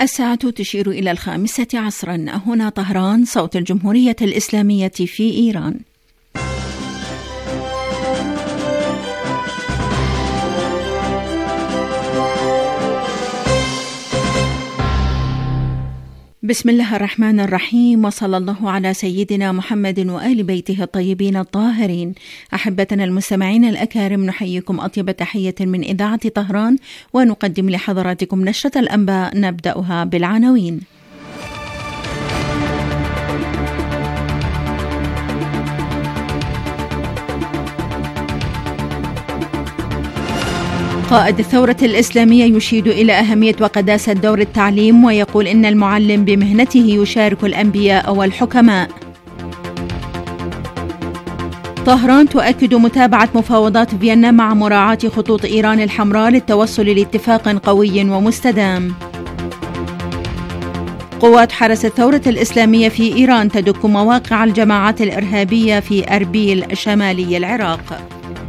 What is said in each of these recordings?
الساعة تشير إلى 5 عصرا. هنا طهران، صوت الجمهورية الإسلامية في إيران. بسم الله الرحمن الرحيم، وصلى الله على سيدنا محمد وآل بيته الطيبين الطاهرين. أحبتنا المستمعين الأكارم، نحييكم أطيب تحية من إذاعة طهران، ونقدم لحضراتكم نشرة الأنباء نبدأها بالعناوين. قائد الثورة الإسلامية يشير إلى أهمية وقداسة دور التعليم، ويقول إن المعلم بمهنته يشارك الأنبياء والحكماء. طهران تؤكد متابعة مفاوضات فيينا مع مراعاة خطوط إيران الحمراء للتوصل لاتفاق قوي ومستدام. قوات حرس الثورة الإسلامية في إيران تدك مواقع الجماعات الإرهابية في أربيل شمالي العراق.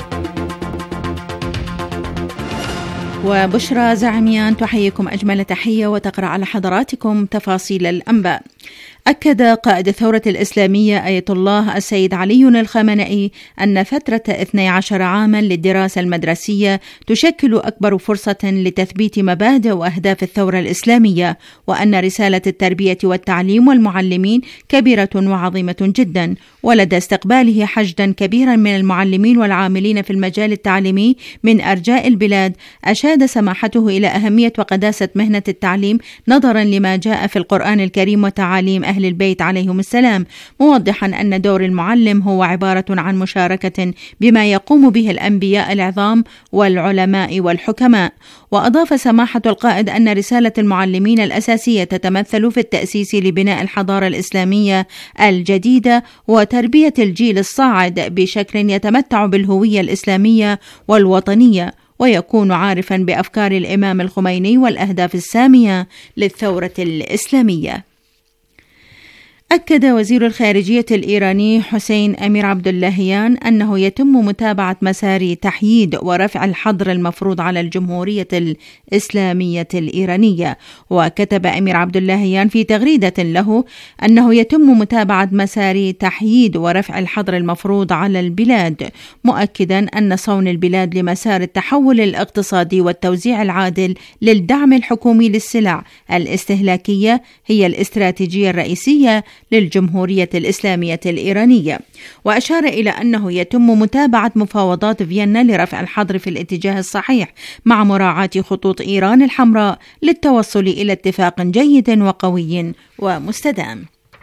وبشرى زعميان تحييكم أجمل تحية وتقرأ على حضراتكم تفاصيل الأنباء. أكد قائد الثورة الإسلامية آية الله السيد علي الخامنئي أن فترة 12 عاما للدراسة المدرسية تشكل أكبر فرصة لتثبيت مبادئ وأهداف الثورة الإسلامية، وأن رسالة التربية والتعليم والمعلمين كبيرة وعظيمة جدا، ولدى استقباله حشدا كبيرا من المعلمين والعاملين في المجال التعليمي من أرجاء البلاد. أشاد سماحته إلى أهمية وقداسة مهنة التعليم نظرا لما جاء في القرآن الكريم وتعاليم أهل البيت عليهم السلام، موضحا أن دور المعلم هو عبارة عن مشاركة بما يقوم به الأنبياء العظام والعلماء والحكماء. وأضاف سماحة القائد أن رسالة المعلمين الأساسية تتمثل في التأسيس لبناء الحضارة الإسلامية الجديدة وتربية الجيل الصاعد بشكل يتمتع بالهوية الإسلامية والوطنية، ويكون عارفا بأفكار الإمام الخميني والأهداف السامية للثورة الإسلامية. أكد وزير الخارجية الإيراني حسين أمير عبداللهيان أنه يتم متابعة مسار تحييد ورفع الحظر المفروض على الجمهورية الإسلامية الإيرانية. وكتب أمير عبداللهيان في تغريدة له أنه يتم متابعة مسار تحييد ورفع الحظر المفروض على البلاد، مؤكدا أن صون البلاد لمسار التحول الاقتصادي والتوزيع العادل للدعم الحكومي للسلع الاستهلاكية هي الاستراتيجية الرئيسية للجمهورية الإسلامية الإيرانية. وأشار إلى أنه يتم متابعة مفاوضات فيينا لرفع الحظر في الاتجاه الصحيح مع مراعاة خطوط إيران الحمراء للتوصل إلى اتفاق جيد وقوي ومستدام.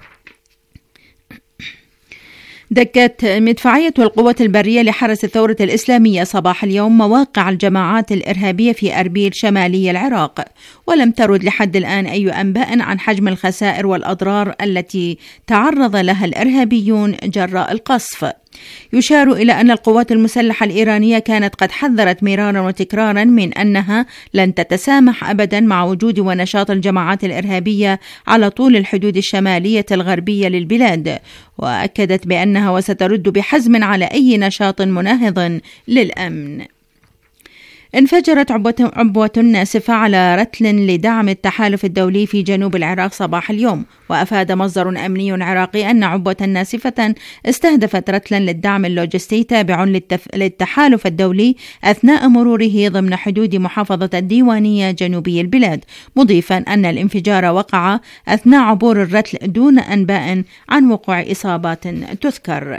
دكت مدفعية القوات البرية لحرس الثورة الإسلامية صباح اليوم مواقع الجماعات الإرهابية في أربيل شمالي العراق، ولم ترد لحد الآن أي أنباء عن حجم الخسائر والأضرار التي تعرض لها الإرهابيون جراء القصف. يشار إلى أن القوات المسلحة الإيرانية كانت قد حذرت مرارا وتكرارا من أنها لن تتسامح أبدا مع وجود ونشاط الجماعات الإرهابية على طول الحدود الشمالية الغربية للبلاد، وأكدت بأنها وسترد بحزم على أي نشاط مناهض للأمن. انفجرت عبوة ناسفة على رتل لدعم التحالف الدولي في جنوب العراق صباح اليوم. وأفاد مصدر أمني عراقي أن عبوة ناسفة استهدفت رتلا للدعم اللوجستي تابع للتحالف الدولي أثناء مروره ضمن حدود محافظة الديوانية جنوبي البلاد، مضيفا أن الانفجار وقع أثناء عبور الرتل دون أنباء عن وقوع إصابات تذكر.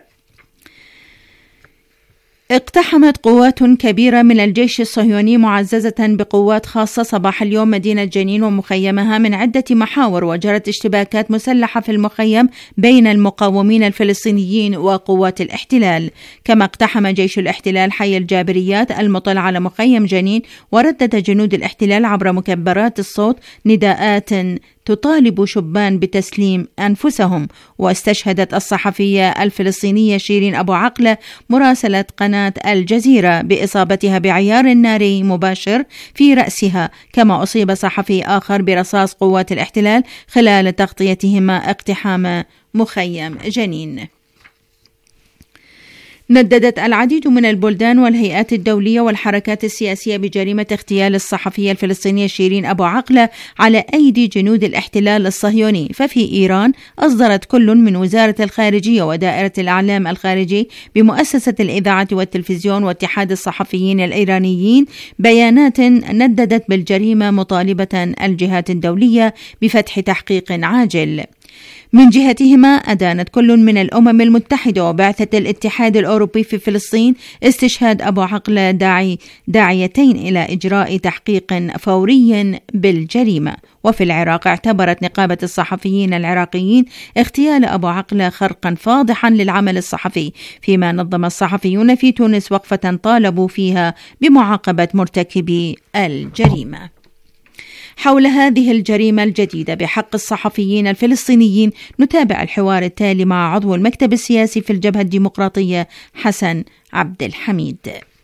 اقتحمت قوات كبيرة من الجيش الصهيوني معززة بقوات خاصة صباح اليوم مدينة جنين ومخيمها من عدة محاور، وجرت اشتباكات مسلحة في المخيم بين المقاومين الفلسطينيين وقوات الاحتلال. كما اقتحم جيش الاحتلال حي الجابريات المطل على مخيم جنين، وردد جنود الاحتلال عبر مكبرات الصوت نداءات تطالب شبان بتسليم أنفسهم. واستشهدت الصحفية الفلسطينية شيرين أبو عقلة مراسلة قناة الجزيرة بإصابتها بعيار ناري مباشر في رأسها، كما أصيب صحفي آخر برصاص قوات الاحتلال خلال تغطيتهما اقتحام مخيم جنين. نددت العديد من البلدان والهيئات الدولية والحركات السياسية بجريمة اغتيال الصحفية الفلسطينية شيرين أبو عقلة على أيدي جنود الاحتلال الصهيوني. ففي إيران أصدرت كل من وزارة الخارجية ودائرة الإعلام الخارجي بمؤسسة الإذاعة والتلفزيون واتحاد الصحفيين الإيرانيين بيانات نددت بالجريمة مطالبة الجهات الدولية بفتح تحقيق عاجل. من جهتهما أدانت كل من الأمم المتحدة وبعثة الاتحاد الأوروبي في فلسطين استشهاد أبو عقلة داعيتين إلى إجراء تحقيق فوري بالجريمة. وفي العراق اعتبرت نقابة الصحفيين العراقيين اغتيال أبو عقلة خرقا فاضحا للعمل الصحفي، فيما نظم الصحفيون في تونس وقفة طالبوا فيها بمعاقبة مرتكبي الجريمة. حول هذه الجريمة الجديدة بحق الصحفيين الفلسطينيين نتابع الحوار التالي مع عضو المكتب السياسي في الجبهة الديمقراطية حسن عبد الحميد.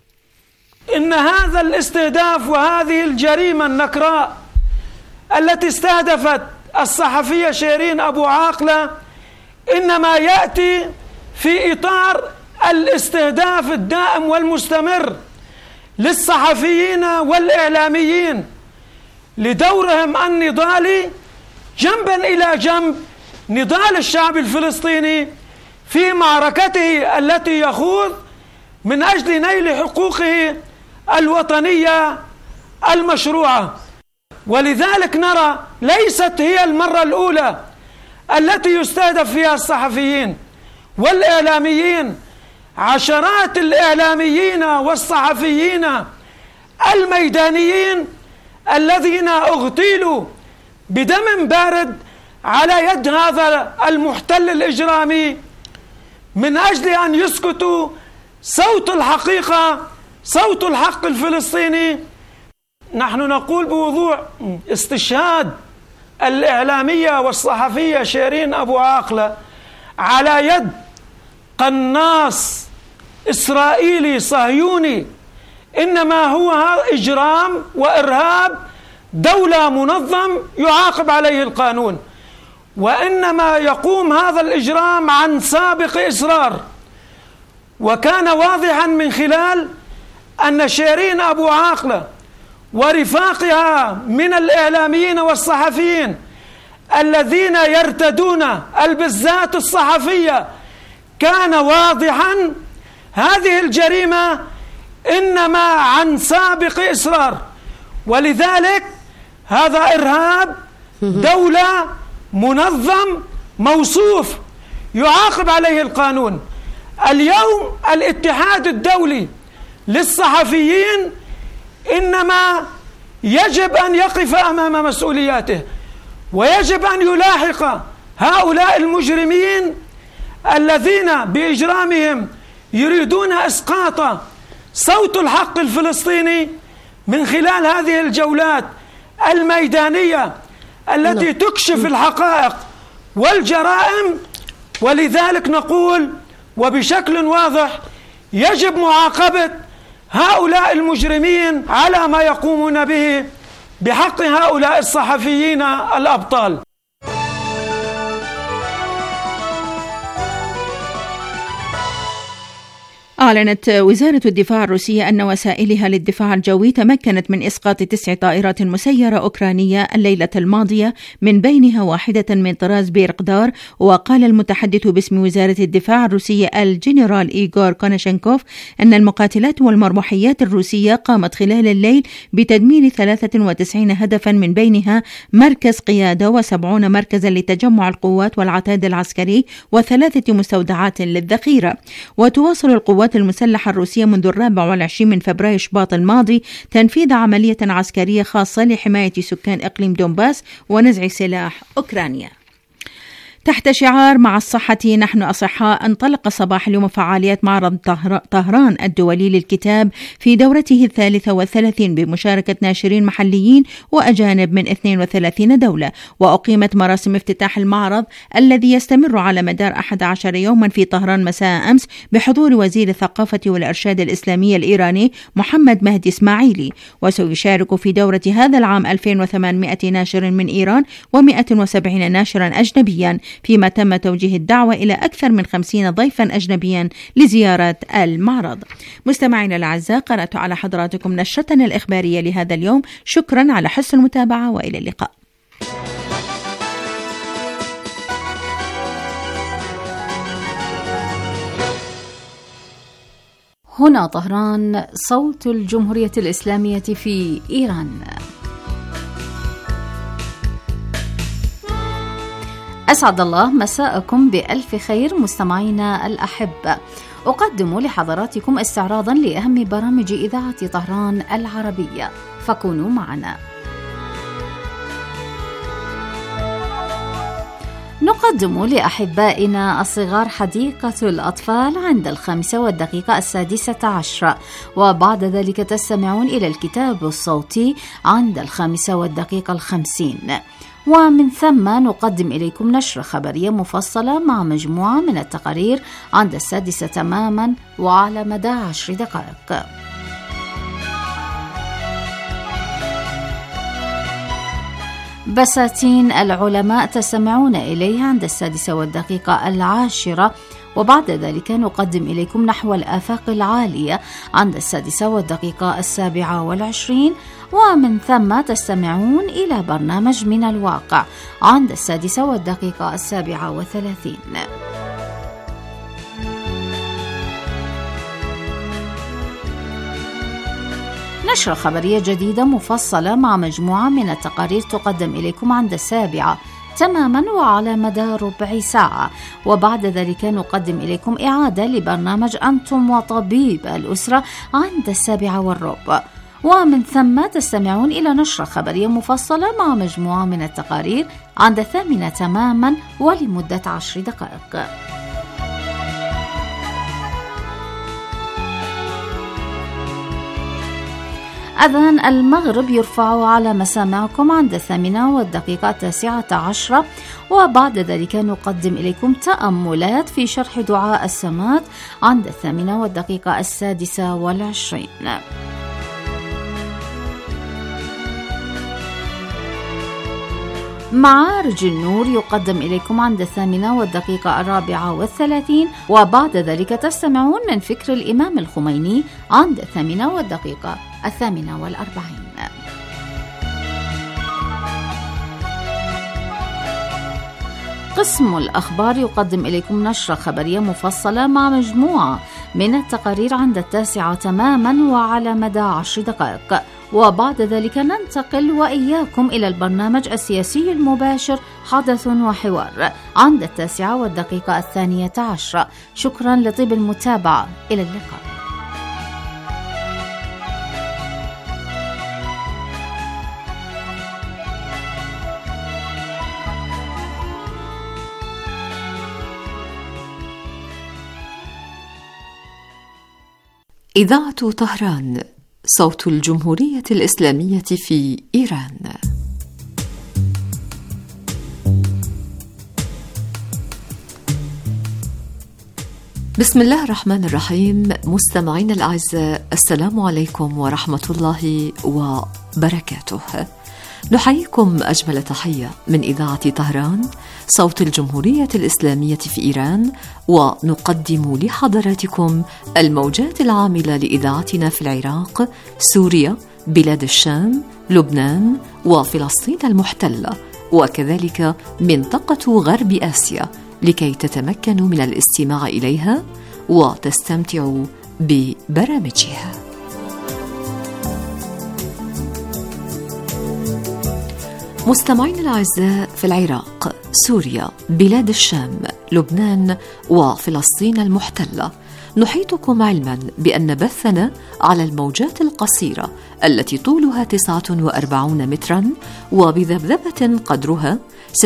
إن هذا الاستهداف وهذه الجريمة النكراء التي استهدفت الصحفية شيرين أبو عقلة إنما يأتي في إطار الاستهداف الدائم والمستمر للصحفيين والإعلاميين لدورهم النضالي جنبا إلى جنب نضال الشعب الفلسطيني في معركته التي يخوض من أجل نيل حقوقه الوطنية المشروعة. ولذلك نرى ليست هي المرة الأولى التي يستهدف فيها الصحفيين والإعلاميين. عشرات الإعلاميين والصحفيين الميدانيين الذين اغتيلوا بدم بارد على يد هذا المحتل الإجرامي من أجل أن يسكتوا صوت الحقيقة، صوت الحق الفلسطيني. نحن نقول بوضوح استشهاد الإعلامية والصحفية شيرين أبو عقلة على يد قناص إسرائيلي صهيوني إنما هو إجرام وإرهاب دولة منظم يعاقب عليه القانون، وإنما يقوم هذا الإجرام عن سابق إصرار. وكان واضحا من خلال أن شيرين أبو عقلة ورفاقها من الإعلاميين والصحفيين الذين يرتدون البزات الصحفية كان واضحا هذه الجريمة إنما عن سابق إصرار. ولذلك هذا إرهاب دولة منظم موصوف يعاقب عليه القانون. اليوم الاتحاد الدولي للصحفيين إنما يجب أن يقف أمام مسؤولياته، ويجب أن يلاحق هؤلاء المجرمين الذين بإجرامهم يريدون إسقاط صوت الحق الفلسطيني من خلال هذه الجولات الميدانية التي تكشف الحقائق والجرائم. ولذلك نقول وبشكل واضح يجب معاقبة هؤلاء المجرمين على ما يقومون به بحق هؤلاء الصحفيين الأبطال. أعلنت وزارة الدفاع الروسية أن وسائلها للدفاع الجوي تمكنت من إسقاط 9 طائرات مسيرة أوكرانية الليلة الماضية، من بينها واحدة من طراز بيرقدار. وقال المتحدث باسم وزارة الدفاع الروسية الجنرال إيغور كوناشينكوف أن المقاتلات والمرموحيات الروسية قامت خلال الليل بتدمير 93 هدفا، من بينها مركز قيادة و70 مركزا لتجمع القوات والعتاد العسكري و3 مستودعات للذخيرة. وتواصل القوات المسلحة الروسية منذ 24 من فبراير شباط الماضي تنفيذ عملية عسكرية خاصة لحماية سكان إقليم دونباس ونزع سلاح أوكرانيا. تحت شعار مع الصحة نحن أصحاء، انطلق صباح اليوم فعاليات معرض طهران الدولي للكتاب في دورته 33 بمشاركة ناشرين محليين وأجانب من 32 دولة. وأقيمت مراسم افتتاح المعرض الذي يستمر على مدار 11 يوما في طهران مساء أمس بحضور وزير الثقافة والإرشاد الإسلامي الإيراني محمد مهدي إسماعيلي. وسيشارك في دورة هذا العام 2800 ناشر من إيران و170 ناشرا أجنبيا فيما تم توجيه الدعوة إلى أكثر من 50 ضيفا أجنبيا لزيارة المعرض. مستمعينا الأعزاء، قرأت على حضراتكم نشرتنا الإخبارية لهذا اليوم. شكرا على حسن المتابعة وإلى اللقاء. هنا طهران، صوت الجمهورية الإسلامية في إيران. أسعد الله مساءكم بألف خير مستمعينا الأحبة. أقدم لحضراتكم استعراضا لأهم برامج إذاعة طهران العربية، فكونوا معنا. نقدم لأحبائنا الصغار حديقة الأطفال عند 5:06، وبعد ذلك تستمعون إلى الكتاب الصوتي عند 5:50، ومن ثم نقدم إليكم نشرة خبرية مفصلة مع مجموعة من التقارير عند 6 تماما وعلى مدى 10 دقائق. بساتين العلماء تستمعون إليها عند 6:10، وبعد ذلك نقدم إليكم نحو الآفاق العالية عند 6:27، ومن ثم تستمعون إلى برنامج من الواقع عند 6:37. نشرة خبرية جديدة مفصلة مع مجموعة من التقارير تقدم إليكم عند 7 تماما وعلى مدى ربع ساعة، وبعد ذلك نقدم إليكم إعادة لبرنامج أنتم وطبيب الأسرة عند 7:15، ومن ثم تستمعون إلى نشرة خبرية مفصلة مع مجموعة من التقارير عند 8 تماما ولمدة 10 دقائق. أذان المغرب يرفع على مسامعكم عند 8:09، وبعد ذلك نقدم إليكم تأملات في شرح دعاء السمات عند 8:26. معارج النور يقدم إليكم عند 8:34، وبعد ذلك تستمعون من فكر الإمام الخميني عند 8:48. قسم الأخبار يقدم إليكم نشرة خبرية مفصلة مع مجموعة من التقارير عند 9 تماما وعلى مدى 10 دقائق، وبعد ذلك ننتقل وإياكم إلى البرنامج السياسي المباشر حدث وحوار عند 9:12. شكرا لطيب المتابعة، إلى اللقاء. إذاعة طهران، صوت الجمهورية الإسلامية في إيران. بسم الله الرحمن الرحيم. مستمعينا الأعزاء، السلام عليكم ورحمة الله وبركاته. نحييكم أجمل تحية من إذاعة طهران، صوت الجمهورية الإسلامية في إيران، ونقدم لحضراتكم الموجات العاملة لإذاعتنا في العراق، سوريا، بلاد الشام، لبنان، وفلسطين المحتلة، وكذلك منطقة غرب آسيا، لكي تتمكنوا من الاستماع إليها وتستمتعوا ببرامجها. مستمعين الأعزاء، في العراق، سوريا، بلاد الشام، لبنان، وفلسطين المحتلة، نحيطكم علما بأن بثنا على الموجات القصيرة التي طولها 49 مترا وبذبذبة قدرها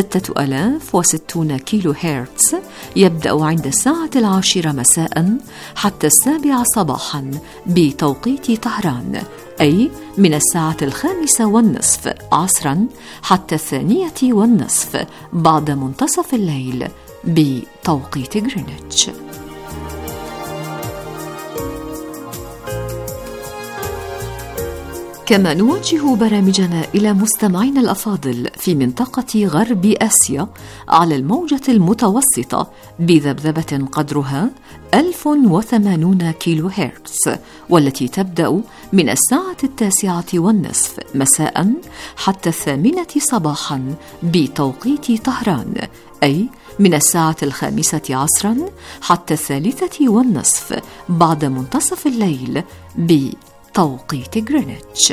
6060 كيلو هرتز يبدأ عند الساعة 10 مساء حتى 7 صباحا بتوقيت طهران، أي من الساعة 5:30 عصرا حتى 2:30 بعد منتصف الليل بتوقيت غرينتش. كما نوجه برامجنا إلى مستمعينا الأفاضل في منطقة غرب آسيا على الموجة المتوسطة بذبذبة قدرها 1080 كيلو هرتز، والتي تبدأ من الساعة 9:30 مساء حتى 8 صباحا بتوقيت طهران، أي من الساعة 5 عصرا حتى 3:30 بعد منتصف الليل بتوقيت غرينتش.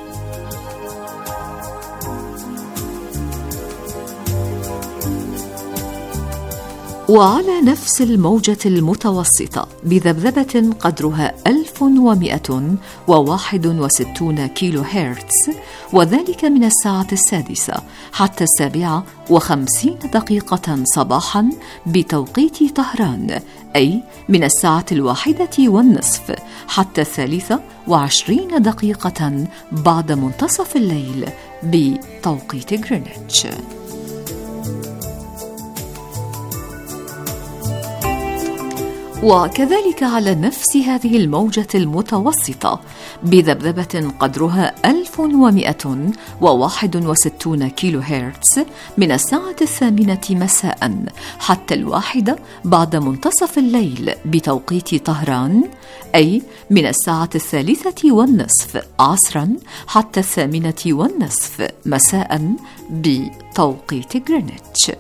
وعلى نفس الموجة المتوسطة بذبذبة قدرها 1161 كيلو هرتز، وذلك من الساعة 6 حتى 7:50 صباحا بتوقيت طهران، أي من الساعة 1:30 حتى 23 بعد منتصف الليل بتوقيت غرينتش. وكذلك على نفس هذه الموجة المتوسطة بذبذبة قدرها 1161 كيلو هرتز من الساعة 8 مساء حتى 1 بعد منتصف الليل بتوقيت طهران، أي من الساعة 3:30 عصرا حتى 8:30 مساء بتوقيت غرينتش.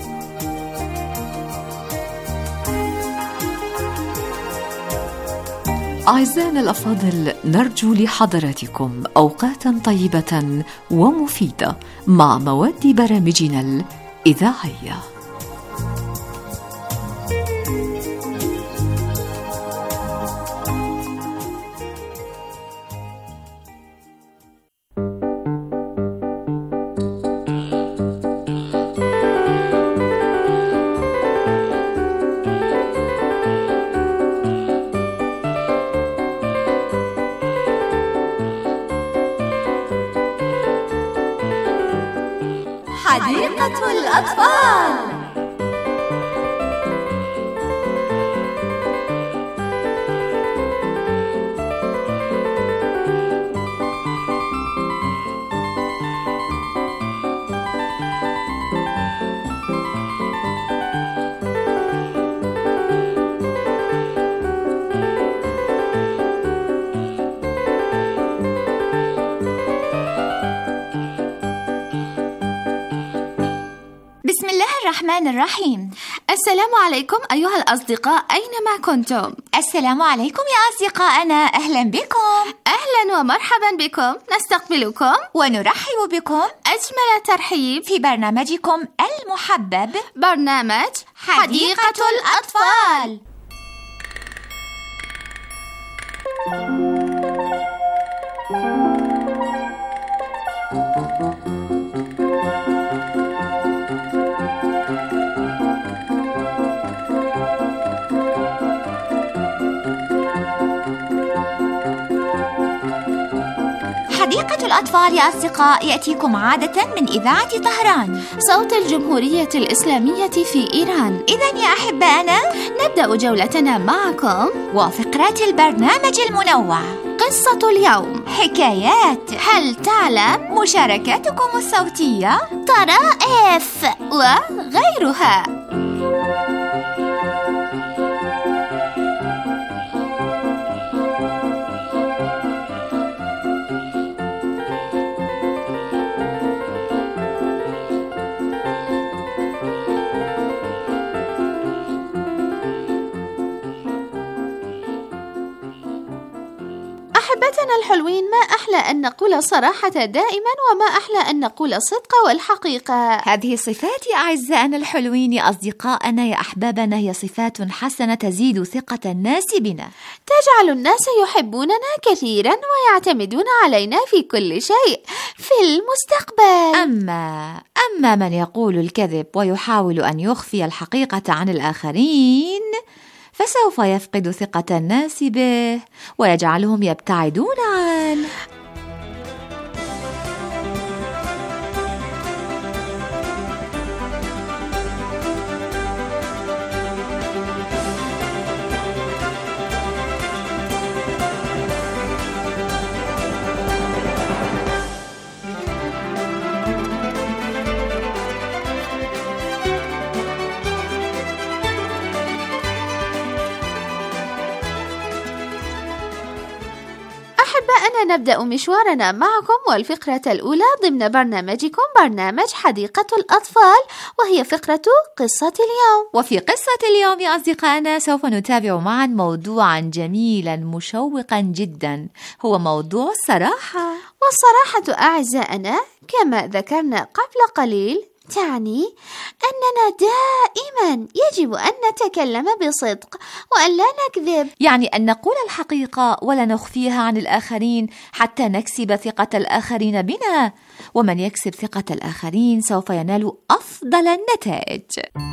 أعزائنا الأفاضل، نرجو لحضراتكم أوقاتا طيبة ومفيدة مع مواد برامجنا الإذاعية. حديقة الأطفال. بسم الله الرحمن الرحيم. السلام عليكم أيها الأصدقاء أينما كنتم. السلام عليكم يا أصدقائنا، أهلا بكم. أهلا ومرحبا بكم، نستقبلكم ونرحب بكم أجمل ترحيب في برنامجكم المحبب، برنامج حديقة الأطفال. حديقة الأطفال يا أصدقاء يأتيكم عادة من إذاعة طهران، صوت الجمهورية الإسلامية في إيران. إذن يا أحبائنا، نبدأ جولتنا معكم وفقرات البرنامج المنوع، قصة اليوم، حكايات، هل تعلم، مشاركاتكم الصوتية، طرائف وغيرها. أحبتنا الحلوين، ما أحلى أن نقول الصراحة دائما، وما أحلى أن نقول الصدق والحقيقة. هذه الصفات يا أعزائنا الحلوين يا أصدقائنا يا أحبابنا هي صفات حسنة تزيد ثقة الناس بنا، تجعل الناس يحبوننا كثيرا ويعتمدون علينا في كل شيء في المستقبل. أما من يقول الكذب ويحاول أن يخفي الحقيقة عن الآخرين فسوف يفقد ثقة الناس به ويجعلهم يبتعدون عنه. والآن نبدأ مشوارنا معكم، والفقرة الأولى ضمن برنامجكم برنامج حديقة الأطفال، وهي فقرة قصة اليوم. وفي قصة اليوم يا أصدقائنا سوف نتابع معا موضوعا جميلا مشوقا جدا، هو موضوع الصراحة. والصراحة أعزائنا كما ذكرنا قبل قليل تعني أننا دائما يجب أن نتكلم بصدق وأن لا نكذب، يعني أن نقول الحقيقة ولا نخفيها عن الآخرين حتى نكسب ثقة الآخرين بنا، ومن يكسب ثقة الآخرين سوف ينال أفضل النتائج.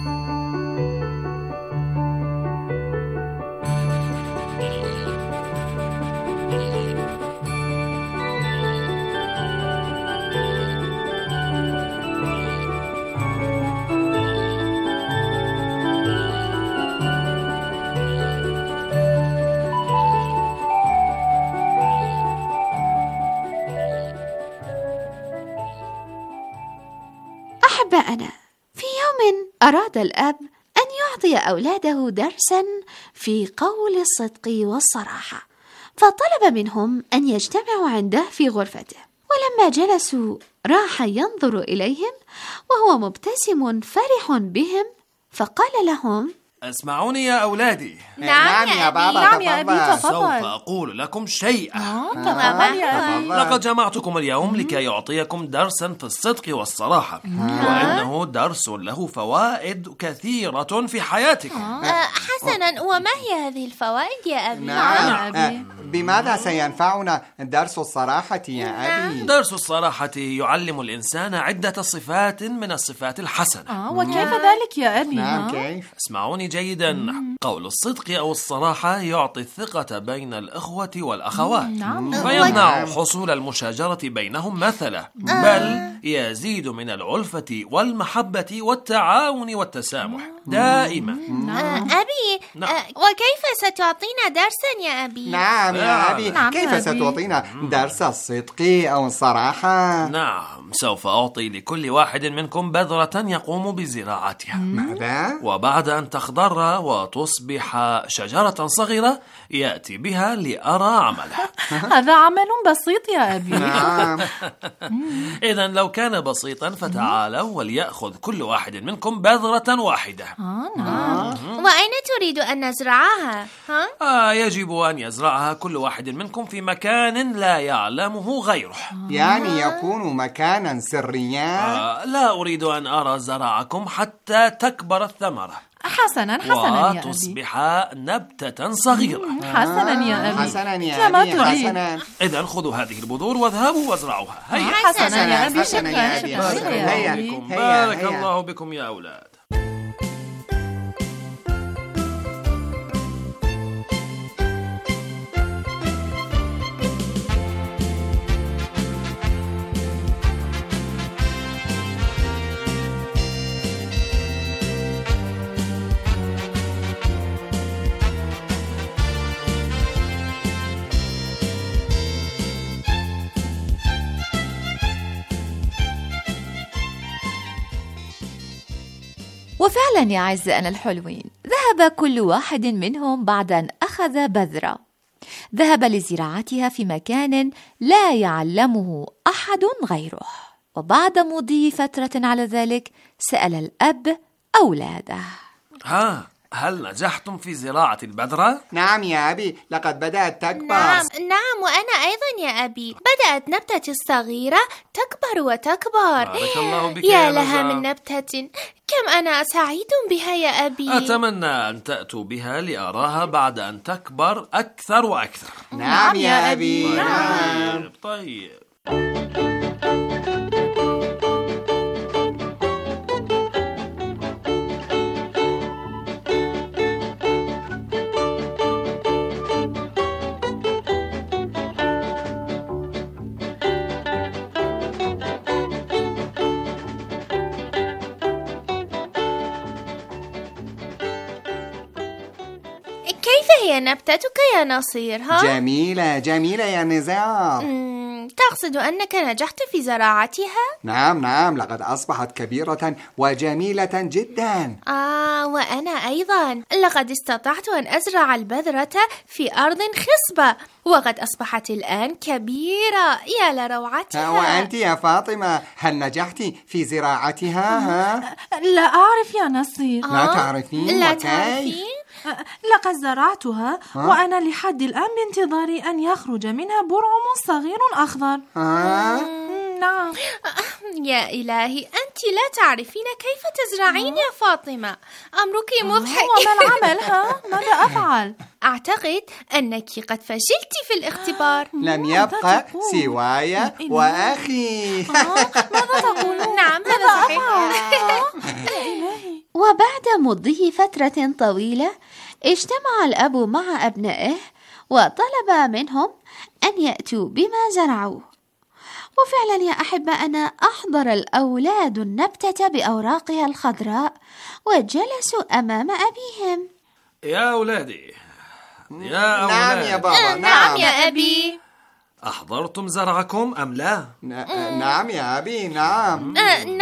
أحبائنا، في يوم أراد الأب أن يعطي أولاده درسا في قول الصدق والصراحة، فطلب منهم أن يجتمعوا عنده في غرفته. ولما جلسوا راح ينظر إليهم وهو مبتسم فرح بهم، فقال لهم: اسمعوني يا أولادي. نعم يا بابا. نعم يا أبي، تفضل. سوف أقول لكم شيئا. تفضل يا أبي. لقد جمعتكم اليوم لكي يعطيكم درسا في الصدق والصراحة، وإنه درس له فوائد كثيرة في حياتكم. حسنا، وما هي هذه الفوائد يا أبي؟ نعم. بماذا سينفعنا درس الصراحة يا أبي؟ درس الصراحة يعلم الإنسان عدة صفات من الصفات الحسنة. وكيف ذلك يا أبي؟ نعم، كيف؟ اسمعوني جيدا. قول الصدق أو الصراحة يعطي الثقة بين الأخوة والأخوات، فيمنع حصول المشاجرة بينهم مثلا، بل يزيد من الألفة والمحبة والتعاون والتسامح دائما. أبي، وكيف ستعطينا درسا يا أبي؟ نعم يا أبي. كيف ستعطينا درس الصدق أو الصراحة؟ نعم، سوف أعطي لكل واحد منكم بذرة يقوم بزراعتها. ماذا؟ وبعد أن تخضر وتصبح شجرة صغيرة يأتي بها لأرى عملها. هذا عمل بسيط يا أبي. نعم. إذن لو كان بسيطا فتعالوا وليأخذ كل واحد منكم بذرة واحدة. وأين تريد أن نزرعها؟ يجب أن يزرعها كل واحد منكم في مكان لا يعلمه غيره. يعني يكون مكانا سريا؟ لا أريد أن أرى زرعكم حتى تكبر الثمرة. حسنا يا أبي. وتصبح نبتة صغيرة. حسنا يا أبي. حسنا يا أبي. حسنا. إذن خذوا هذه البذور واذهبوا وازرعوها. هيا. حسنا يا أبي. حسنا يا أبي. بارك الله بكم يا أولاد. وفعلا يا أعزائنا الحلوين، ذهب كل واحد منهم بعد أن أخذ بذرة، ذهب لزراعتها في مكان لا يعلمه أحد غيره. وبعد مضي فترة على ذلك سأل الأب أولاده: هل نجحتم في زراعة البذرة؟ نعم يا أبي، لقد بدأت تكبر. نعم، وأنا أيضا يا أبي. بدأت نبتة الصغيرة تكبر وتكبر. بارك الله بك يا لها من نبتة، كم أنا سعيد بها يا أبي. أتمنى أن تأتوا بها لأراها بعد أن تكبر أكثر وأكثر. نعم يا أبي. طيب. كيف هي نبتتك يا نصير؟ جميلة جميلة يا نزار. تقصد أنك نجحت في زراعتها؟ نعم، لقد أصبحت كبيرة وجميلة جدا. وأنا أيضا لقد استطعت أن أزرع البذرة في أرض خصبة، وقد أصبحت الآن كبيرة. يا لروعتها. وأنت يا فاطمة، هل نجحت في زراعتها؟ لا أعرف يا نصير. لا تعرفين؟ لا تعرفين؟ لقد زرعتها وأنا لحد الآن بانتظار أن يخرج منها برعم صغير أخضر. نعم. يا إلهي، أنت لا تعرفين كيف تزرعين يا فاطمة. أمرك مضحك. وما العمل؟ ماذا أفعل؟ أعتقد أنك قد فشلت في الاختبار. لم يبقى سواي وأخي. ماذا تقولون؟ نعم، هذا صحيح. وبعد مضي فترة طويلة اجتمع الأب مع أبنائه وطلب منهم أن يأتوا بما زرعوه. وفعلا يا أحبة، أنا أحضر الأولاد النبتة بأوراقها الخضراء وجلسوا أمام أبيهم. يا أولادي، يا أولاد. نعم يا بابا. نعم يا أبي. أحضرتم زرعكم أم لا؟ نعم يا أبي. نعم.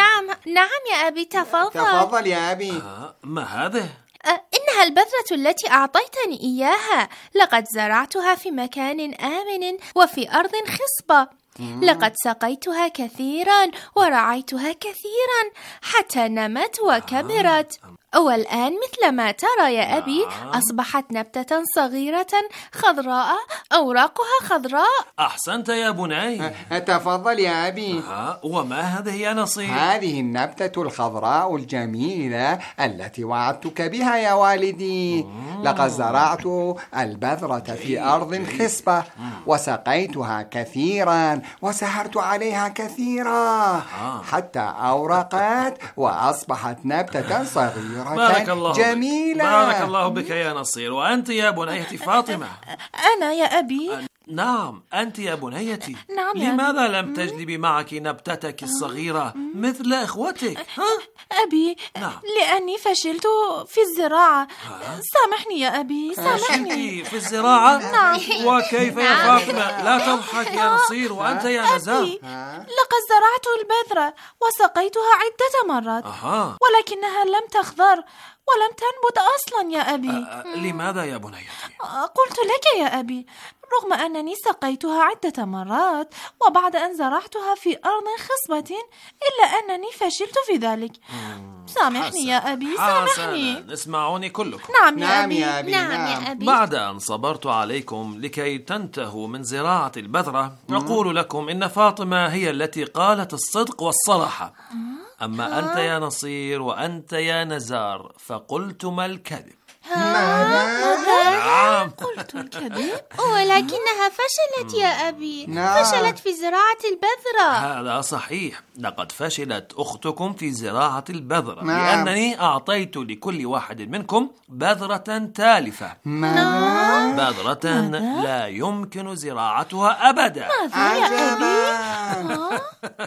نعم يا أبي. تفضل يا أبي. ما هذه؟ إنها البذرة التي أعطيتني إياها. لقد زرعتها في مكان آمن وفي أرض خصبة. لقد سقيتها كثيرا ورعيتها كثيرا حتى نمت وكبرت. والآن مثل ما ترى يا أبي، أصبحت نبتة صغيرة خضراء، أوراقها خضراء. أحسنت يا بني. تفضل يا أبي. وما هذه يا نصير؟ هذه النبتة الخضراء الجميلة التي وعدتك بها يا والدي. لقد زرعت البذرة في أرض خصبة وسقيتها كثيرا وسهرت عليها كثيرا حتى أورقت وأصبحت نبتة صغيرة بارك الله جميلة. بارك الله بك يا نصير. وأنت يا بنيتي فاطمة؟ أنا يا أبي. نعم، أنت يا بنيتي. نعم يا لماذا أبي. لم تجلبي معك نبتتك الصغيرة مثل إخوتك؟ أبي، نعم. لأني فشلت في الزراعة. سامحني يا أبي، سامحني. في الزراعة؟ نعم. وكيف يا فاطمة؟ لا تضحك يا نصير. وأنت يا نزار؟ لقد زرعت البذرة وسقيتها عدة مرات، ولكنها لم تخضر ولم تنبت أصلا يا أبي. لماذا يا بنيتي؟ قلت لك يا أبي، رغم أنني سقيتها عدة مرات وبعد أن زرعتها في أرض خصبة، إلا أنني فشلت في ذلك. سامحني يا أبي، سامحني. اسمعوني كلكم. نعم يا أبي. نعم يا أبي. بعد أن صبرت عليكم لكي تنتهوا من زراعة البذرة، أقول لكم إن فاطمة هي التي قالت الصدق والصراحة. أما أنت يا نصير وأنت يا نزار فقلتما الكذب. نعم، قلت الكذب. ولكنها فشلت يا أبي. فشلت في زراعة البذرة. هذا صحيح، لقد فشلت أختكم في زراعة البذرة لأنني أعطيت لكل واحد منكم بذرة تالفة. بذرة لا يمكن زراعتها أبدا. ماذا يا أبي؟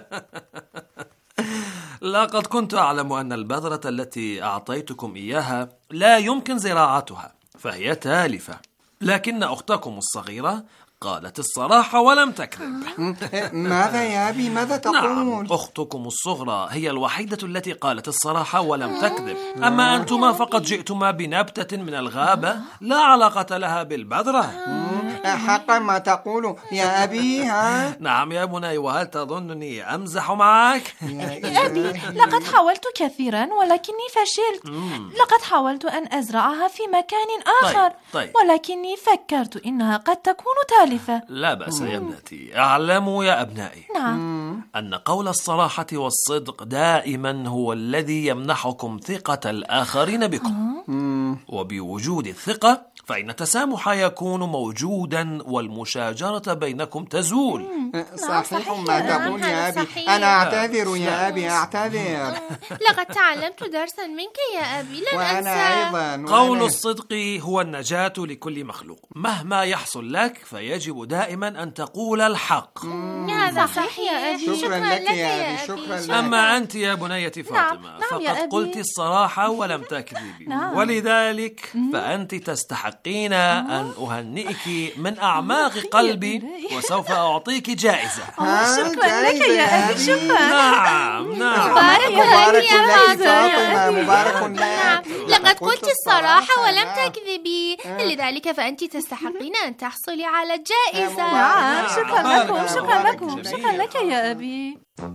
لقد كنت أعلم أن البذرة التي أعطيتكم إياها لا يمكن زراعتها، فهي تالفة. لكن أختكم الصغيرة قالت الصراحة ولم تكذب. ماذا يا أبي؟ ماذا تقول؟ نعم، أختكم الصغرى هي الوحيدة التي قالت الصراحة ولم تكذب. أما أنتما فقد جئتما بنبتة من الغابة لا علاقة لها بالبذرة. حقا ما تقول يا أبي؟ نعم يا بني. وهل تظنني أمزح معك؟ يا أبي، لقد حاولت كثيرا ولكني فشلت. لقد حاولت أن أزرعها في مكان آخر. طيب. ولكني فكرت إنها قد تكون تالفة. لا بأس يا ابنتي. اعلموا يا أبنائي أن قول الصراحة والصدق دائما هو الذي يمنحكم ثقة الآخرين بكم. وبوجود الثقة فإن التسامح يكون موجودا والمشاجرة بينكم تزول. صحيح ما تقول يا أبي. أنا أعتذر يا أبي، أعتذر. لقد تعلمت درسا منك يا أبي، لن وأنا أنسى. أيضا. قول الصدق هو النجاة لكل مخلوق. مهما يحصل لك فيجب دائما أن تقول الحق. هذا صحيح يا أبي. شكرا لك يا أبي. شكرا لك. أما أنت يا بنيتي فاطمة فقد قلت الصراحة ولم تكذبي. ولذلك ذلك فأنت تستحقين أن أهنئك من أعماق قلبي، وسوف أعطيك جائزة. شكرا لك يا أبي، شكرا. نعم. مبارك يا فاطمة، مبارك لك. لقد قلت الصراحة ولم تكذبي، لذلك فأنت تستحقين أن تحصلي على الجائزة. نعم، شكرا لكم، شكرا لكم، شكرا لك يا أبي.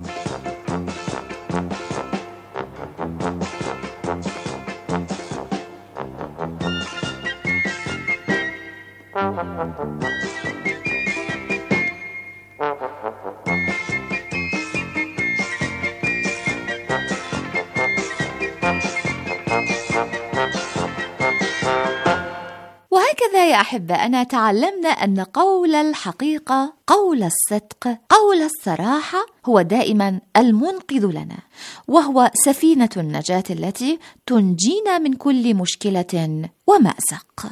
وهكذا يا أحبائنا تعلمنا أن قول الحقيقة، قول الصدق، قول الصراحة هو دائما المنقذ لنا، وهو سفينة النجاة التي تنجينا من كل مشكلة ومأزق.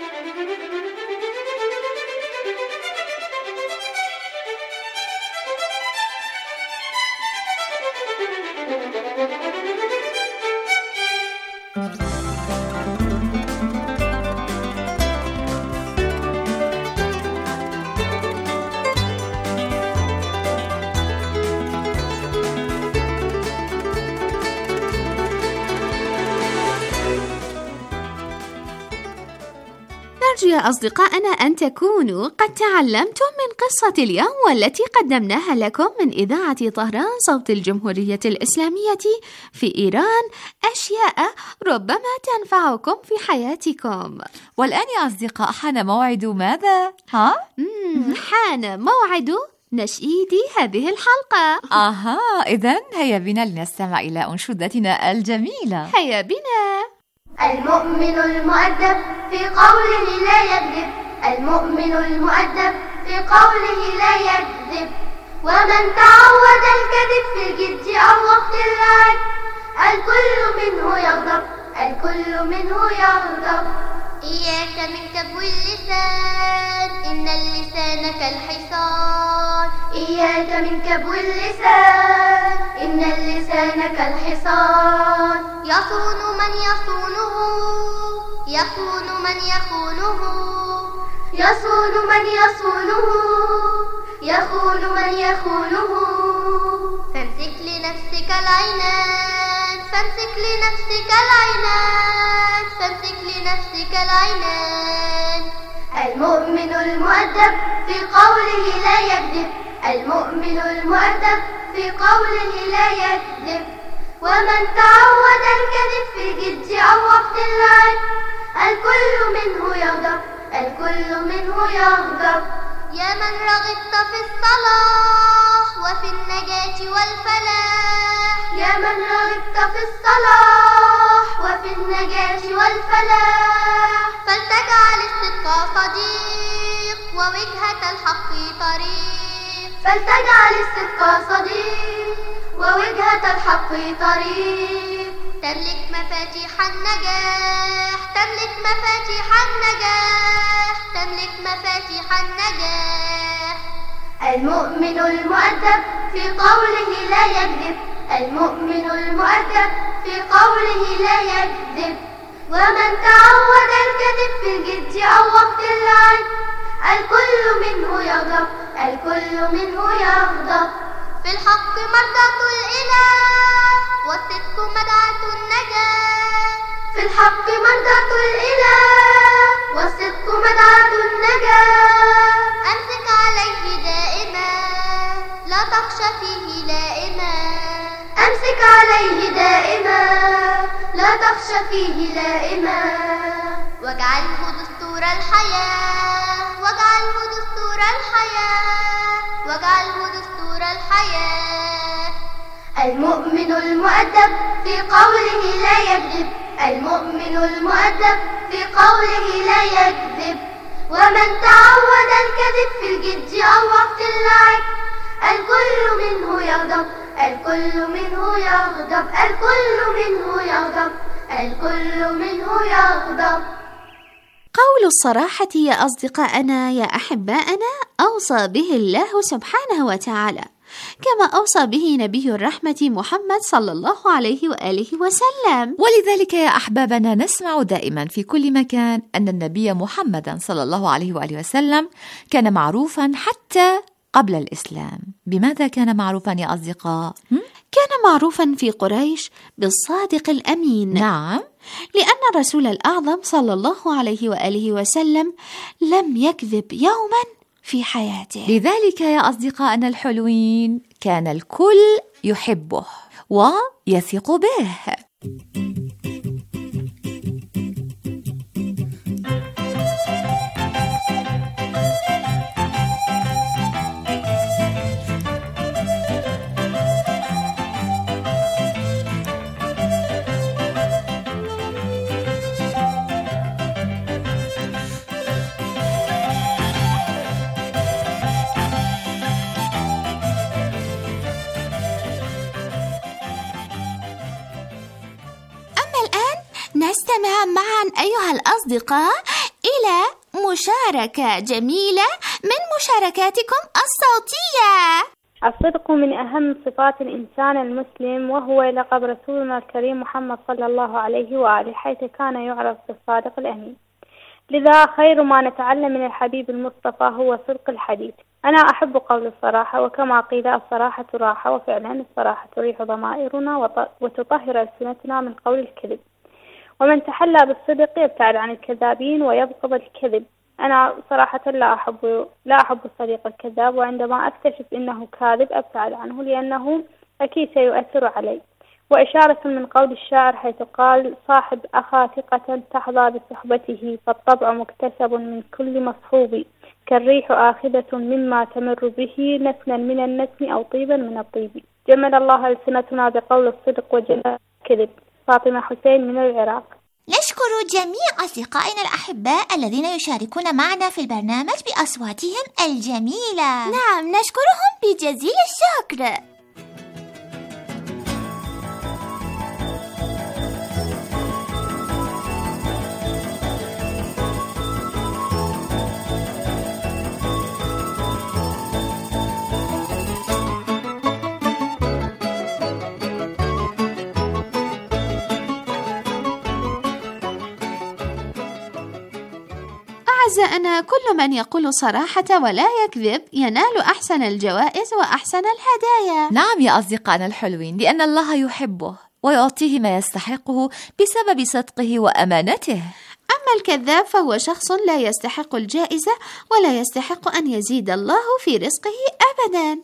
نرجو يا أصدقائنا أن تكونوا قد تعلمتم من قصة اليوم والتي قدمناها لكم من إذاعة طهران صوت الجمهورية الإسلامية في إيران أشياء ربما تنفعكم في حياتكم. والآن يا أصدقاء حان موعد ماذا؟ حان موعد نشيد هذه الحلقة. إذن هيا بنا لنستمع إلى أنشودتنا الجميلة. هيا بنا. المؤمن المؤدب في قوله لا يكذب، المؤمن المؤدب في قوله لا يكذب، ومن تعود الكذب في الجد أو وقت اللعب الكل منه يغضب، الكل منه يغضب. إياك من كبو اللسان إن اللسان كالحصان، إياك من كبو اللسان إن اللسان كالحصان. يصون من يصونه يخون من يخونه، يصون من يصونه يخون من يخونه. فامسك لنفسك العنان، فامسك لنفسك العنان، فامسك لنفسك العنان. المؤمن المؤدب في قوله لا يكذب، المؤمن المؤدب في قوله لا يكذب، ومن تعود الكذب في الجد أو وقت اللعب الكل منه يغضب، الكل منه يغضب. يا من رغبت في الصلاح وفي النجاة والفلاح، يا من رغبت في الصلاح وفي النجاة والفلاح، فلتجعل الصدق صديق ووجهة الحق طريق، فلتجعل الصدق صديق ووجهة الحق طريق. تملك مفاتيح النجاح، تملك مفاتيح النجاح، تملك مفاتيح النجاح. المؤمن المؤدب في قوله لا يكذب، المؤمن المؤدب في قوله لا يكذب، ومن تعود الكذب في الجد أو وقت اللعب الكل منه يغضب، الكل منه يغضب. في الحق مرضاة الإله والصدق مدعاة النجاة، في الحق مرضاة الإله والصدق مدعاة النجاة. أمسك عليه دائما لا تخشى فيه لائما، أمسك عليه دائما لا تخشى فيه لائما. واجعله دستور الحياة، واجعله دستور الحياة، واجعله دستور الحياة. المؤمن المؤدب في قوله لا يكذب، المؤمن المؤدب في قوله لا يكذب، ومن تعود الكذب في الجد أو وقت اللعب الكل منه يغضب، الكل منه يغضب، الكل منه يغضب، الكل منه يغضب. قول الصراحة يا أصدقائنا يا أحبائنا أوصى به الله سبحانه وتعالى، كما أوصى به نبي الرحمة محمد صلى الله عليه وآله وسلم. ولذلك يا أحبابنا نسمع دائما في كل مكان أن النبي محمد صلى الله عليه وآله وسلم كان معروفا حتى قبل الإسلام. بماذا كان معروفا يا أصدقاء؟ كان معروفا في قريش بالصادق الأمين. نعم، لأن الرسول الأعظم صلى الله عليه وآله وسلم لم يكذب يوما في حياته. لذلك يا أصدقائنا الحلوين كان الكل يحبه ويثق به. نستمع معا أيها الأصدقاء إلى مشاركة جميلة من مشاركاتكم الصوتية. الصدق من أهم صفات الإنسان المسلم، وهو لقب رسولنا الكريم محمد صلى الله عليه وآله، حيث كان يعرف بالصادق الأمين. لذا خير ما نتعلم من الحبيب المصطفى هو صدق الحديث. أنا أحب قول الصراحة، وكما قيل الصراحة راحة، وفعلا الصراحة تريح ضمائرنا وتطهر ألسنتنا من قول الكذب. ومن تحلى بالصدق يبتعد عن الكذابين ويبغض الكذب. أنا صراحة لا أحب الصديق الكذاب، وعندما أكتشف أنه كاذب أبتعد عنه، لأنه أكيد سيؤثر علي. وإشارة من قول الشاعر حيث قال: صاحب أخا ثقة تحظى بصحبته، فالطبع مكتسب من كل مصحوب، كالريح آخذة مما تمر به، نسنا من النسم أو طيبا من الطيب. جمل الله ألسنتنا بقول الصدق وجل الكذب. فاطمة حسين من العراق. نشكر جميع أصدقائنا الأحباء الذين يشاركون معنا في البرنامج بأصواتهم الجميلة. نعم، نشكرهم بجزيل الشكر. أعزائنا، كل من يقول صراحة ولا يكذب ينال أحسن الجوائز وأحسن الهدايا. نعم يا أصدقائنا الحلوين، لأن الله يحبه ويعطيه ما يستحقه بسبب صدقه وأمانته. أما الكذاب فهو شخص لا يستحق الجائزة ولا يستحق أن يزيد الله في رزقه أبداً.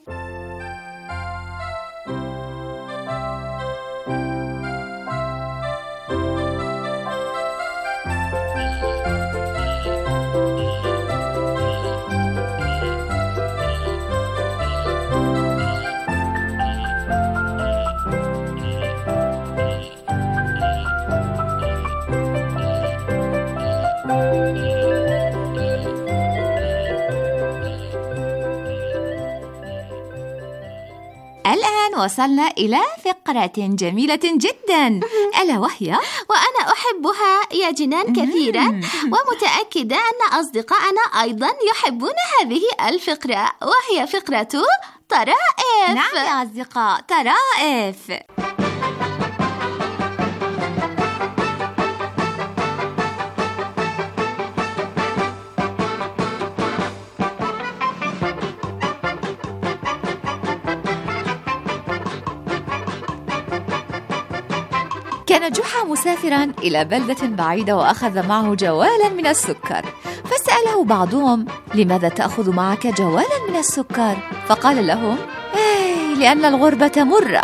الآن وصلنا إلى فقرة جميلة جدا، ألا وهي وأنا أحبها يا جنان كثيرا، ومتأكدة أن أصدقائنا أيضا يحبون هذه الفقرة، وهي فقرة طرائف. نعم يا أصدقاء، طرائف. كان جحا مسافرا إلى بلدة بعيدة وأخذ معه جوالا من السكر، فسأله بعضهم: لماذا تأخذ معك جوالا من السكر؟ فقال لهم: لأن الغربة مرة.